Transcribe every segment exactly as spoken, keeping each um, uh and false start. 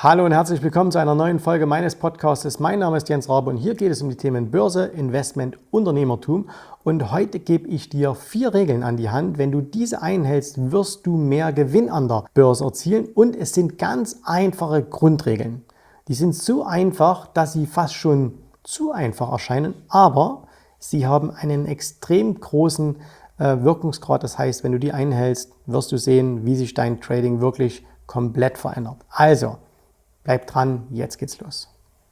Hallo und herzlich willkommen zu einer neuen Folge meines Podcasts. Mein Name ist Jens Rabe und hier geht es um die Themen Börse, Investment, Unternehmertum. Und heute gebe ich dir vier Regeln an die Hand. Wenn du diese einhältst, wirst du mehr Gewinn an der Börse erzielen. Und es sind ganz einfache Grundregeln. Die sind so einfach, dass sie fast schon zu einfach erscheinen, aber sie haben einen extrem großen äh, Wirkungsgrad. Das heißt, wenn du die einhältst, wirst du sehen, wie sich dein Trading wirklich komplett verändert. Also, bleib dran, jetzt geht's los.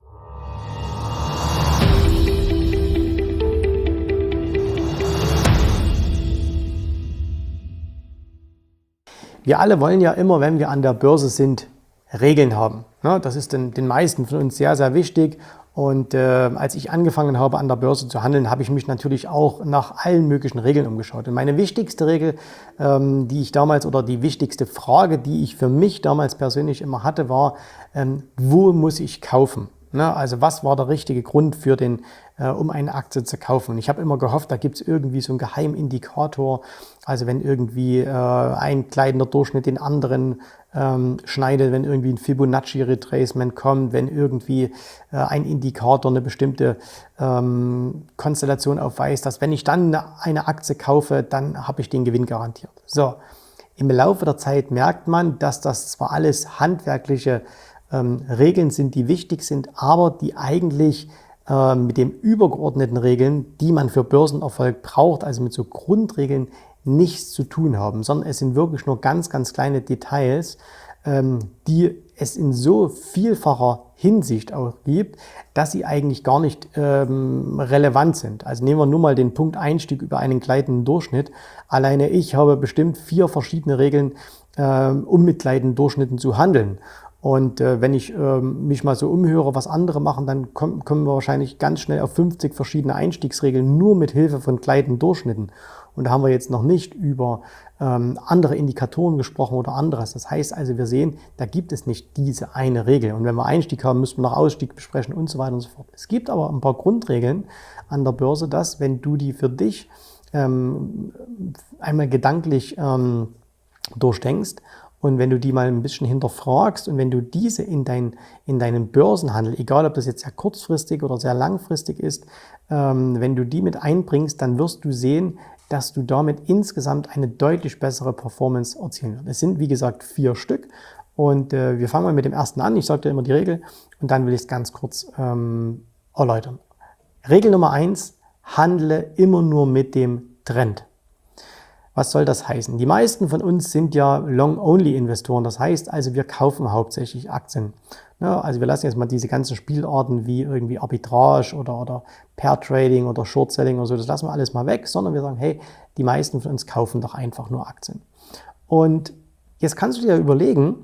Wir alle wollen ja immer, wenn wir an der Börse sind, Regeln haben. Das ist den, den meisten von uns sehr, sehr wichtig. Und äh, als ich angefangen habe, an der Börse zu handeln, habe ich mich natürlich auch nach allen möglichen Regeln umgeschaut. Und meine wichtigste Regel, ähm, die ich damals, oder die wichtigste Frage, die ich für mich damals persönlich immer hatte, war, ähm, wo muss ich kaufen? Ne? Also was war der richtige Grund für den, äh, um eine Aktie zu kaufen? Und ich habe immer gehofft, da gibt es irgendwie so einen Geheimindikator. Also wenn irgendwie äh, ein gleitender Durchschnitt den anderen ähm, schneidet, wenn irgendwie ein Fibonacci-Retracement kommt, wenn irgendwie äh, ein Indikator eine bestimmte ähm, Konstellation aufweist, dass wenn ich dann eine Aktie kaufe, dann habe ich den Gewinn garantiert. So, im Laufe der Zeit merkt man, dass das zwar alles handwerkliche ähm, Regeln sind, die wichtig sind, aber die eigentlich äh, mit den übergeordneten Regeln, die man für Börsenerfolg braucht, also mit so Grundregeln, nichts zu tun haben, sondern es sind wirklich nur ganz, ganz kleine Details, ähm, die es in so vielfacher Hinsicht auch gibt, dass sie eigentlich gar nicht ähm, relevant sind. Also nehmen wir nur mal den Punkt Einstieg über einen gleitenden Durchschnitt. Alleine ich habe bestimmt vier verschiedene Regeln, ähm, um mit gleitenden Durchschnitten zu handeln. Und äh, wenn ich äh, mich mal so umhöre, was andere machen, dann komm, kommen wir wahrscheinlich ganz schnell auf fünfzig verschiedene Einstiegsregeln, nur mit Hilfe von gleitenden Durchschnitten. Und da haben wir jetzt noch nicht über ähm, andere Indikatoren gesprochen oder anderes. Das heißt also, wir sehen, da gibt es nicht diese eine Regel. Und wenn wir Einstieg haben, müssen wir noch Ausstieg besprechen und so weiter und so fort. Es gibt aber ein paar Grundregeln an der Börse, dass, wenn du die für dich ähm, einmal gedanklich ähm, durchdenkst, und wenn du die mal ein bisschen hinterfragst und wenn du diese in, dein, in deinen Börsenhandel, egal ob das jetzt sehr kurzfristig oder sehr langfristig ist, ähm, wenn du die mit einbringst, dann wirst du sehen, dass du damit insgesamt eine deutlich bessere Performance erzielen wirst. Es sind, wie gesagt, vier Stück und äh, wir fangen mal mit dem ersten an. Ich sage dir immer die Regel und dann will ich es ganz kurz ähm, erläutern. Regel Nummer eins, handle immer nur mit dem Trend. Was soll das heißen? Die meisten von uns sind ja Long-Only-Investoren. Das heißt also, wir kaufen hauptsächlich Aktien. Ja, also wir lassen jetzt mal diese ganzen Spielarten wie irgendwie Arbitrage oder, oder Pair-Trading oder Short-Selling oder so, das lassen wir alles mal weg, sondern wir sagen, hey, die meisten von uns kaufen doch einfach nur Aktien. Und jetzt kannst du dir überlegen,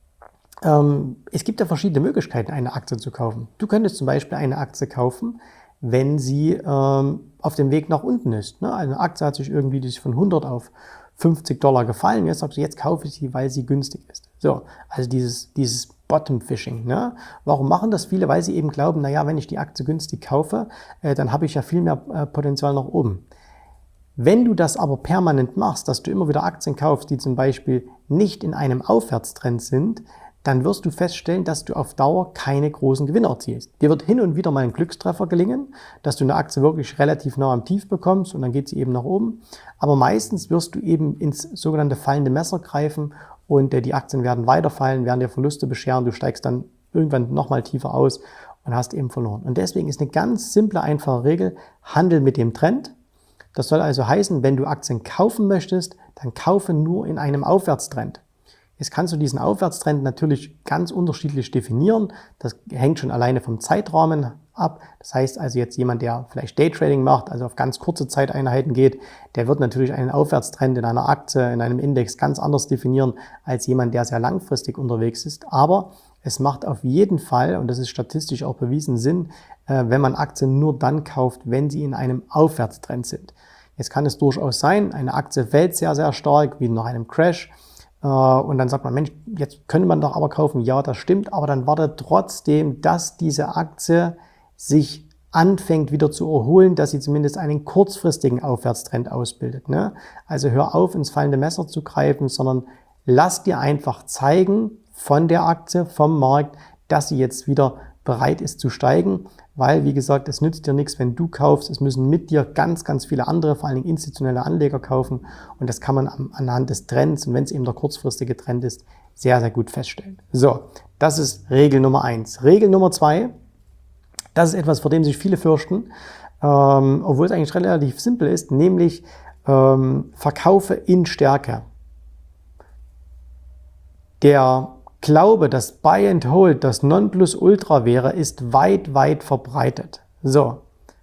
ähm, es gibt ja verschiedene Möglichkeiten, eine Aktie zu kaufen. Du könntest zum Beispiel eine Aktie kaufen, wenn sie ähm, auf dem Weg nach unten ist. Ne? Eine Aktie hat sich irgendwie die ist von hundert auf fünfzig Dollar gefallen. Jetzt sagst du, jetzt kaufe ich sie, weil sie günstig ist. So, also dieses, dieses Bottom-Fishing. Ne? Warum machen das viele? Weil sie eben glauben, naja, wenn ich die Aktie günstig kaufe, äh, dann habe ich ja viel mehr äh, Potenzial nach oben. Wenn du das aber permanent machst, dass du immer wieder Aktien kaufst, die zum Beispiel nicht in einem Aufwärtstrend sind, dann wirst du feststellen, dass du auf Dauer keine großen Gewinne erzielst. Dir wird hin und wieder mal ein Glückstreffer gelingen, dass du eine Aktie wirklich relativ nah am Tief bekommst und dann geht sie eben nach oben. Aber meistens wirst du eben ins sogenannte fallende Messer greifen und die Aktien werden weiterfallen, werden dir Verluste bescheren, du steigst dann irgendwann nochmal tiefer aus und hast eben verloren. Und deswegen ist eine ganz simple, einfache Regel, handel mit dem Trend. Das soll also heißen, wenn du Aktien kaufen möchtest, dann kaufe nur in einem Aufwärtstrend. Jetzt kannst du diesen Aufwärtstrend natürlich ganz unterschiedlich definieren. Das hängt schon alleine vom Zeitrahmen ab. Das heißt also jetzt jemand, der vielleicht Daytrading macht, also auf ganz kurze Zeiteinheiten geht, der wird natürlich einen Aufwärtstrend in einer Aktie, in einem Index ganz anders definieren als jemand, der sehr langfristig unterwegs ist. Aber es macht auf jeden Fall, und das ist statistisch auch bewiesen, Sinn, wenn man Aktien nur dann kauft, wenn sie in einem Aufwärtstrend sind. Jetzt kann es durchaus sein, eine Aktie fällt sehr, sehr stark, wie nach einem Crash. Und dann sagt man, Mensch, jetzt könnte man doch aber kaufen. Ja, das stimmt, aber dann wartet trotzdem, dass diese Aktie sich anfängt wieder zu erholen, dass sie zumindest einen kurzfristigen Aufwärtstrend ausbildet. Ne? Also hör auf, ins fallende Messer zu greifen, sondern lass dir einfach zeigen von der Aktie, vom Markt, dass sie jetzt wieder bereit ist zu steigen, weil, wie gesagt, es nützt dir nichts, wenn du kaufst. Es müssen mit dir ganz, ganz viele andere, vor allen Dingen institutionelle Anleger kaufen und das kann man anhand des Trends und wenn es eben der kurzfristige Trend ist, sehr, sehr gut feststellen. So, das ist Regel Nummer eins. Regel Nummer zwei, das ist etwas, vor dem sich viele fürchten, ähm, obwohl es eigentlich relativ simpel ist, nämlich ähm, Verkaufe in Stärke. Der Glaube, dass Buy and Hold das Nonplusultra wäre, ist weit, weit verbreitet. So.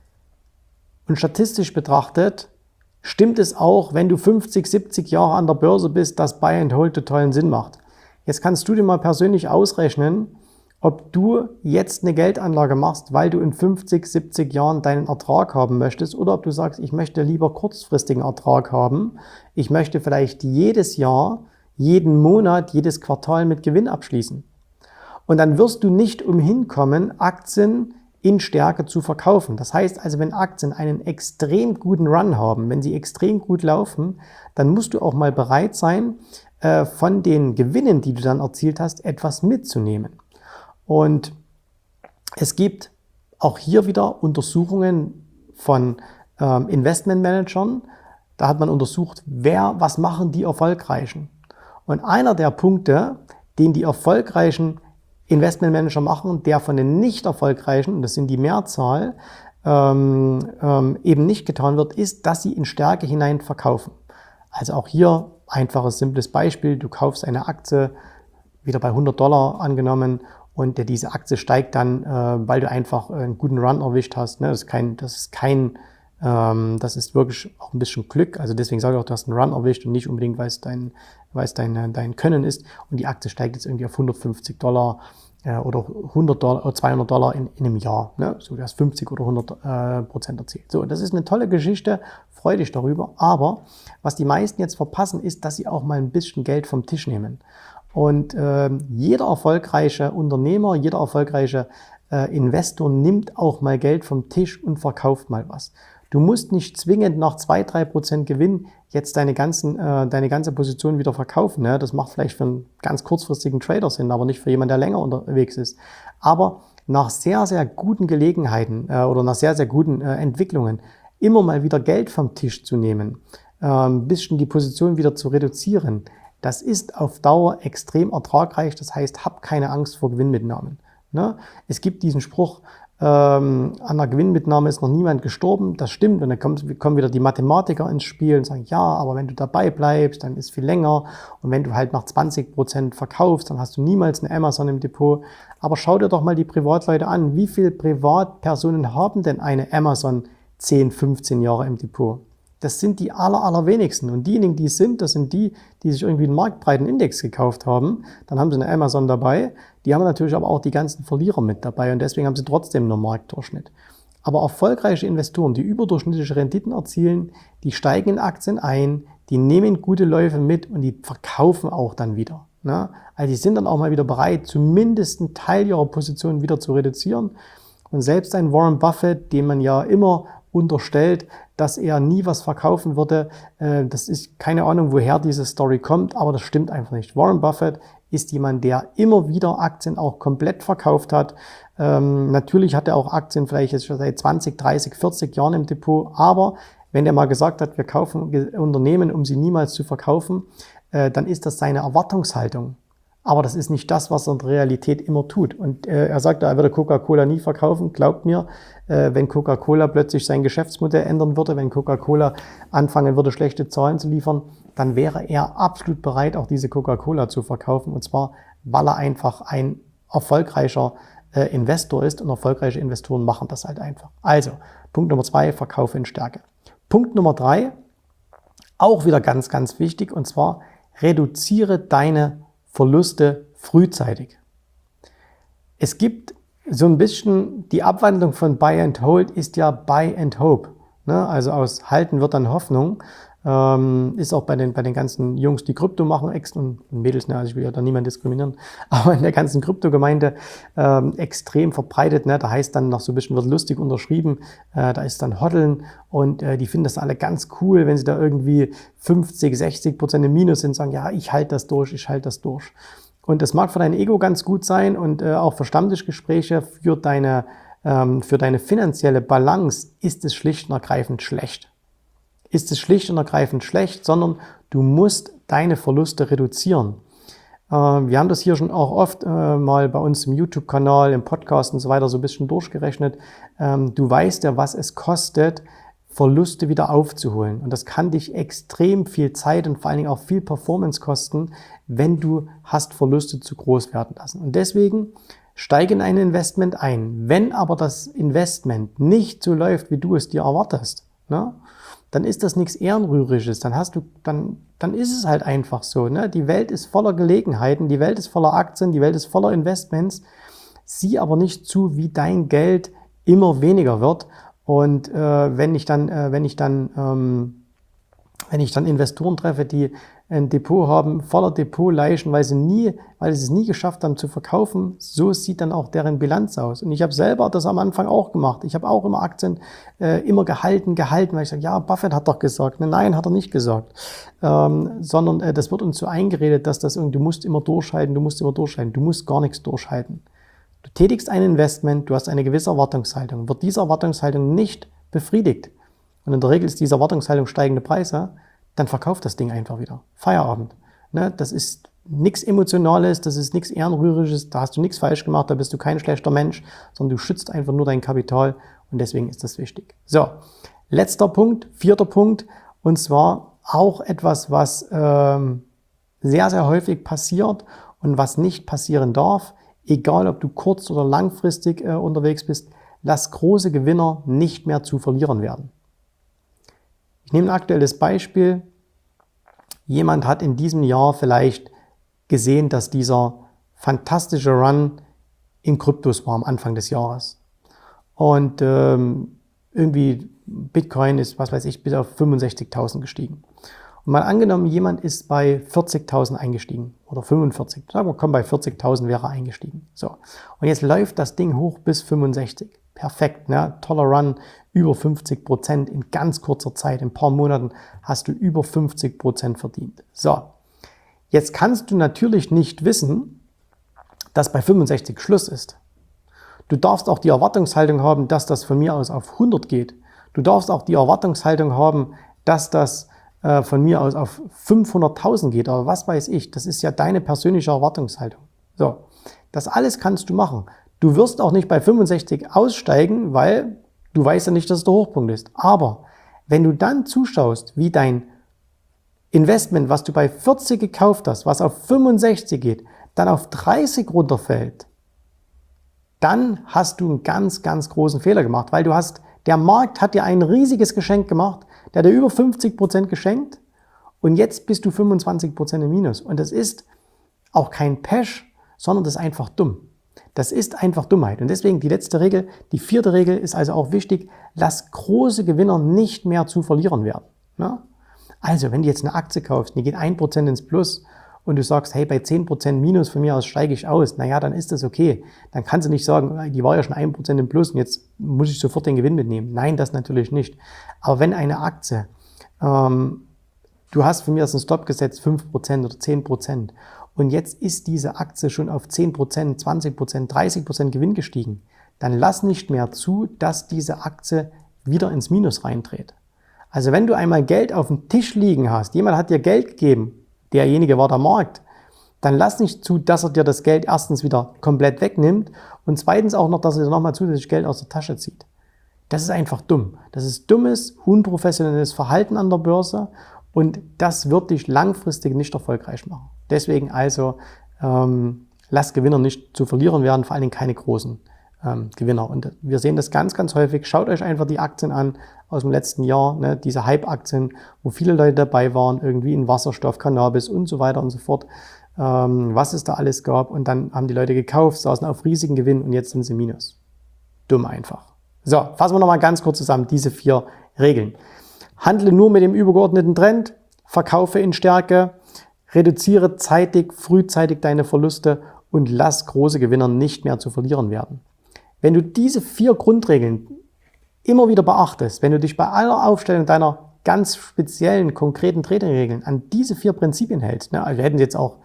Und statistisch betrachtet stimmt es auch, wenn du fünfzig, siebzig Jahre an der Börse bist, dass Buy and Hold totalen Sinn macht. Jetzt kannst du dir mal persönlich ausrechnen, ob du jetzt eine Geldanlage machst, weil du in fünfzig, siebzig Jahren deinen Ertrag haben möchtest oder ob du sagst, ich möchte lieber kurzfristigen Ertrag haben. Ich möchte vielleicht jedes Jahr, jeden Monat, jedes Quartal mit Gewinn abschließen. Und dann wirst du nicht umhin kommen, Aktien in Stärke zu verkaufen. Das heißt also, wenn Aktien einen extrem guten Run haben, wenn sie extrem gut laufen, dann musst du auch mal bereit sein, von den Gewinnen, die du dann erzielt hast, etwas mitzunehmen. Und es gibt auch hier wieder Untersuchungen von ähm, Investmentmanagern. Da hat man untersucht, wer, was machen die Erfolgreichen. Und einer der Punkte, den die erfolgreichen Investmentmanager machen, der von den nicht erfolgreichen, und das sind die Mehrzahl, ähm, ähm, eben nicht getan wird, ist, dass sie in Stärke hinein verkaufen. Also auch hier einfaches, simples Beispiel. Du kaufst eine Aktie, wieder bei hundert Dollar angenommen, und diese Aktie steigt dann, äh, weil du einfach einen guten Run erwischt hast. Ne? Das ist kein, das ist kein, ähm, das ist wirklich auch ein bisschen Glück. Also deswegen sage ich auch, du hast einen Run erwischt und nicht unbedingt, weil es dein, weil es dein, dein Können ist. Und die Aktie steigt jetzt irgendwie auf hundertfünfzig Dollar äh, oder hundert Dollar oder zweihundert Dollar in, in einem Jahr. Ne? So, du hast fünfzig oder hundert äh, Prozent erzielt. So, das ist eine tolle Geschichte. Freu dich darüber. Aber was die meisten jetzt verpassen, ist, dass sie auch mal ein bisschen Geld vom Tisch nehmen. Und äh, jeder erfolgreiche Unternehmer, jeder erfolgreiche äh, Investor nimmt auch mal Geld vom Tisch und verkauft mal was. Du musst nicht zwingend nach zwei bis drei Prozent Gewinn jetzt deine, ganzen, äh, deine ganze Position wieder verkaufen. Ne? Das macht vielleicht für einen ganz kurzfristigen Trader Sinn, aber nicht für jemanden, der länger unterwegs ist. Aber nach sehr, sehr guten Gelegenheiten äh, oder nach sehr, sehr guten äh, Entwicklungen immer mal wieder Geld vom Tisch zu nehmen, äh, ein bisschen die Position wieder zu reduzieren, das ist auf Dauer extrem ertragreich. Das heißt, hab keine Angst vor Gewinnmitnahmen. Ne? Es gibt diesen Spruch, ähm, an der Gewinnmitnahme ist noch niemand gestorben. Das stimmt. Und dann kommt, kommen wieder die Mathematiker ins Spiel und sagen, ja, aber wenn du dabei bleibst, dann ist viel länger. Und wenn du halt nach zwanzig Prozent verkaufst, dann hast du niemals eine Amazon im Depot. Aber schau dir doch mal die Privatleute an. Wie viele Privatpersonen haben denn eine Amazon zehn, fünfzehn Jahre im Depot? Das sind die aller, allerwenigsten. Und diejenigen, die es sind, das sind die, die sich irgendwie einen marktbreiten Index gekauft haben. Dann haben sie eine Amazon dabei. Die haben natürlich aber auch die ganzen Verlierer mit dabei. Und deswegen haben sie trotzdem nur Marktdurchschnitt. Aber erfolgreiche Investoren, die überdurchschnittliche Renditen erzielen, die steigen in Aktien ein, die nehmen gute Läufe mit und die verkaufen auch dann wieder. Ne? Also die sind dann auch mal wieder bereit, zumindest einen Teil ihrer Position wieder zu reduzieren. Und selbst ein Warren Buffett, dem man ja immer unterstellt, dass er nie was verkaufen würde. Das ist keine Ahnung, woher diese Story kommt, aber das stimmt einfach nicht. Warren Buffett ist jemand, der immer wieder Aktien auch komplett verkauft hat. Ähm, natürlich hat er auch Aktien vielleicht jetzt schon seit zwanzig, dreißig, vierzig Jahren im Depot, aber wenn er mal gesagt hat, wir kaufen Unternehmen, um sie niemals zu verkaufen, äh, dann ist das seine Erwartungshaltung. Aber das ist nicht das, was er in der Realität immer tut. Und äh, er sagt, er würde Coca-Cola nie verkaufen. Glaubt mir, äh, wenn Coca-Cola plötzlich sein Geschäftsmodell ändern würde, wenn Coca-Cola anfangen würde, schlechte Zahlen zu liefern, dann wäre er absolut bereit, auch diese Coca-Cola zu verkaufen. Und zwar, weil er einfach ein erfolgreicher äh, Investor ist. Und erfolgreiche Investoren machen das halt einfach. Also, Punkt Nummer zwei, Verkaufe in Stärke. Punkt Nummer drei, auch wieder ganz, ganz wichtig. Und zwar, reduziere deine Verluste frühzeitig. Es gibt so ein bisschen, die Abwandlung von Buy and Hold ist ja Buy and Hope. Ne? Also aus Halten wird dann Hoffnung. Ähm, ist auch bei den, bei den ganzen Jungs, die Krypto machen, Ex und Mädels, ne? Also ich will ja da niemanden diskriminieren, aber in der ganzen Kryptogemeinde ähm, extrem verbreitet. Ne? Da heißt dann noch so ein bisschen, wird lustig unterschrieben, äh, da ist dann Hoddeln und äh, die finden das alle ganz cool, wenn sie da irgendwie fünfzig, sechzig Prozent im Minus sind, sagen, ja, ich halte das durch, ich halte das durch. Und das mag für dein Ego ganz gut sein und äh, auch für Stammtischgespräche, für deine, ähm, für deine finanzielle Balance ist es schlicht und ergreifend schlecht. Ist es schlicht und ergreifend schlecht, sondern du musst deine Verluste reduzieren. Äh, wir haben das hier schon auch oft äh, mal bei uns im YouTube-Kanal, im Podcast und so weiter so ein bisschen durchgerechnet. Ähm, du weißt ja, was es kostet, Verluste wieder aufzuholen. Und das kann dich extrem viel Zeit und vor allen Dingen auch viel Performance kosten, wenn du hast Verluste zu groß werden lassen. Und deswegen steige in ein Investment ein. Wenn aber das Investment nicht so läuft, wie du es dir erwartest, ne, dann ist das nichts Ehrenrühriges. Dann hast du, dann, dann ist es halt einfach so. Ne? Die Welt ist voller Gelegenheiten, die Welt ist voller Aktien, die Welt ist voller Investments. Sieh aber nicht zu, wie dein Geld immer weniger wird. Und äh, wenn ich dann, äh, wenn ich dann, ähm, wenn ich dann Investoren treffe, die ein Depot haben, voller Depotleichen, weil sie nie, weil sie es nie geschafft haben zu verkaufen, so sieht dann auch deren Bilanz aus. Und ich habe selber das am Anfang auch gemacht. Ich habe auch immer Aktien äh, immer gehalten, gehalten, weil ich sage, ja, Buffett hat doch gesagt. Nein, hat er nicht gesagt. Ähm, sondern äh, das wird uns so eingeredet, dass das irgendwie, du musst immer durchhalten, du musst immer durchhalten. Du musst gar nichts durchhalten. Du tätigst ein Investment, du hast eine gewisse Erwartungshaltung. Wird diese Erwartungshaltung nicht befriedigt, und in der Regel ist diese Erwartungshaltung steigende Preise, dann verkauf das Ding einfach wieder. Feierabend. Ne? Das ist nichts Emotionales, das ist nichts Ehrenrühriges, da hast du nichts falsch gemacht, da bist du kein schlechter Mensch, sondern du schützt einfach nur dein Kapital und deswegen ist das wichtig. So, letzter Punkt, vierter Punkt, und zwar auch etwas, was ähm, sehr, sehr häufig passiert und was nicht passieren darf. Egal, ob du kurz- oder langfristig äh, unterwegs bist, lass große Gewinner nicht mehr zu verlieren werden. Ich nehme ein aktuelles Beispiel. Jemand hat in diesem Jahr vielleicht gesehen, dass dieser fantastische Run in Kryptos war am Anfang des Jahres. Und ähm, irgendwie Bitcoin ist, was weiß ich, bis auf fünfundsechzigtausend gestiegen. Und mal angenommen, jemand ist bei vierzigtausend eingestiegen oder fünfundvierzig. Sagen wir, komm, bei vierzigtausend wäre er eingestiegen. So. Und jetzt läuft das Ding hoch bis fünfundsechzig. Perfekt, ne? Toller Run, über fünfzig Prozent in ganz kurzer Zeit. In ein paar Monaten hast du über fünfzig Prozent verdient. So. Jetzt kannst du natürlich nicht wissen, dass bei fünfundsechzig Schluss ist. Du darfst auch die Erwartungshaltung haben, dass das von mir aus auf hundert geht. Du darfst auch die Erwartungshaltung haben, dass das von mir aus auf fünfhunderttausend geht, aber was weiß ich, das ist ja deine persönliche Erwartungshaltung. So, das alles kannst du machen. Du wirst auch nicht bei fünfundsechzig aussteigen, weil du weißt ja nicht, dass es der Hochpunkt ist. Aber wenn du dann zuschaust, wie dein Investment, was du bei vierzig gekauft hast, was auf fünfundsechzig geht, dann auf dreißig runterfällt, dann hast du einen ganz, ganz großen Fehler gemacht, weil du hast, der Markt hat dir ein riesiges Geschenk gemacht, der hat dir über fünfzig Prozent geschenkt und jetzt bist du fünfundzwanzig Prozent im Minus. Und das ist auch kein Pech, sondern das ist einfach dumm. Das ist einfach Dummheit. Und deswegen die letzte Regel, die vierte Regel ist also auch wichtig, lass große Gewinner nicht mehr zu verlieren werden. Ne? Also wenn du jetzt eine Aktie kaufst, die geht ein Prozent ins Plus und du sagst, hey, bei zehn Prozent Minus von mir aus steige ich aus, naja, dann ist das okay. Dann kannst du nicht sagen, die war ja schon ein Prozent im Plus und jetzt muss ich sofort den Gewinn mitnehmen. Nein, das natürlich nicht. Aber wenn eine Aktie, ähm, du hast von mir aus einen Stop gesetzt, fünf Prozent oder zehn Prozent und jetzt ist diese Aktie schon auf zehn Prozent, zwanzig Prozent, dreißig Prozent Gewinn gestiegen, dann lass nicht mehr zu, dass diese Aktie wieder ins Minus reindreht. Also wenn du einmal Geld auf dem Tisch liegen hast, jemand hat dir Geld gegeben, derjenige war der Markt, dann lass nicht zu, dass er dir das Geld erstens wieder komplett wegnimmt und zweitens auch noch, dass er dir nochmal zusätzlich Geld aus der Tasche zieht. Das ist einfach dumm. Das ist dummes, unprofessionelles Verhalten an der Börse und das wird dich langfristig nicht erfolgreich machen. Deswegen also ähm, lass Gewinner nicht zu verlieren werden, vor allen Dingen keine großen ähm, Gewinner. Und wir sehen das ganz, ganz häufig. Schaut euch einfach die Aktien an aus dem letzten Jahr, ne, diese Hype-Aktien, wo viele Leute dabei waren, irgendwie in Wasserstoff, Cannabis und so weiter und so fort, ähm, was es da alles gab. Und dann haben die Leute gekauft, saßen auf riesigen Gewinn und jetzt sind sie minus. Dumm einfach. So, fassen wir nochmal ganz kurz zusammen, diese vier Regeln. Handle nur mit dem übergeordneten Trend, verkaufe in Stärke, reduziere zeitig, frühzeitig deine Verluste und lass große Gewinner nicht mehr zu verlieren werden. Wenn du diese vier Grundregeln immer wieder beachtest, wenn du dich bei aller Aufstellung deiner ganz speziellen, konkreten Trading-Regeln an diese vier Prinzipien hältst, ne, also wir hätten jetzt auch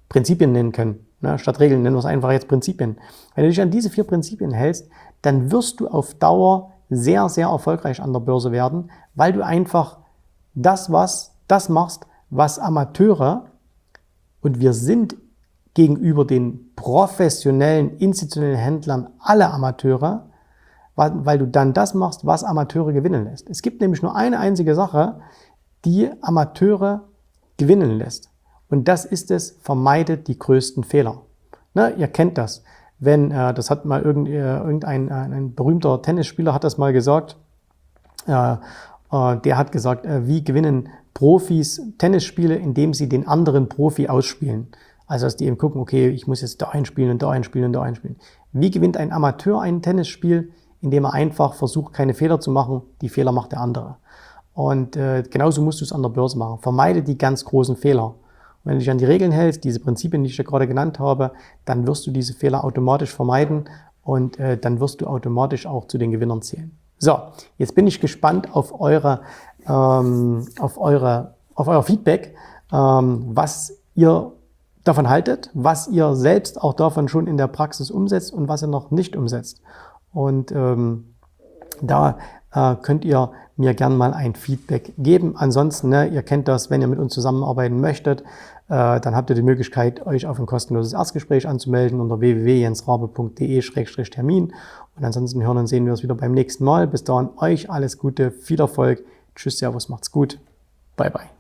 Prinzipien nennen können. Ne? Statt Regeln nennen wir es einfach jetzt Prinzipien. Wenn du dich an diese vier Prinzipien hältst, dann wirst du auf Dauer sehr, sehr erfolgreich an der Börse werden, weil du einfach das, was, das machst, was Amateure, und wir sind gegenüber den professionellen, institutionellen Händlern alle Amateure, weil, weil du dann das machst, was Amateure gewinnen lässt. Es gibt nämlich nur eine einzige Sache, die Amateure gewinnen lässt. Und das ist es, vermeidet die größten Fehler. Ne, ihr kennt das. Wenn, äh, das hat mal irgend, äh, irgendein äh, ein berühmter Tennisspieler hat das mal gesagt, äh, äh, der hat gesagt, äh, wie gewinnen Profis Tennisspiele, indem sie den anderen Profi ausspielen. Also dass die eben gucken, okay, ich muss jetzt da einspielen und da einspielen und da einspielen. Wie gewinnt ein Amateur ein Tennisspiel? Indem er einfach versucht, keine Fehler zu machen. Die Fehler macht der andere. Und äh, genauso musst du es an der Börse machen. Vermeide die ganz großen Fehler. Und wenn du dich an die Regeln hältst, diese Prinzipien, die ich dir gerade genannt habe, dann wirst du diese Fehler automatisch vermeiden und äh, dann wirst du automatisch auch zu den Gewinnern zählen. So, jetzt bin ich gespannt auf eure, ähm, auf eure, auf euer Feedback, ähm, was ihr davon haltet, was ihr selbst auch davon schon in der Praxis umsetzt und was ihr noch nicht umsetzt. Und ähm, da äh, könnt ihr mir gern mal ein Feedback geben. Ansonsten, ne, ihr kennt das, wenn ihr mit uns zusammenarbeiten möchtet, äh, dann habt ihr die Möglichkeit, euch auf ein kostenloses Erstgespräch anzumelden unter w w w punkt jens rabe punkt de Schrägstrich Termin. Und ansonsten hören und sehen wir uns wieder beim nächsten Mal. Bis dahin euch alles Gute, viel Erfolg. Tschüss, Servus, macht's gut. Bye, bye.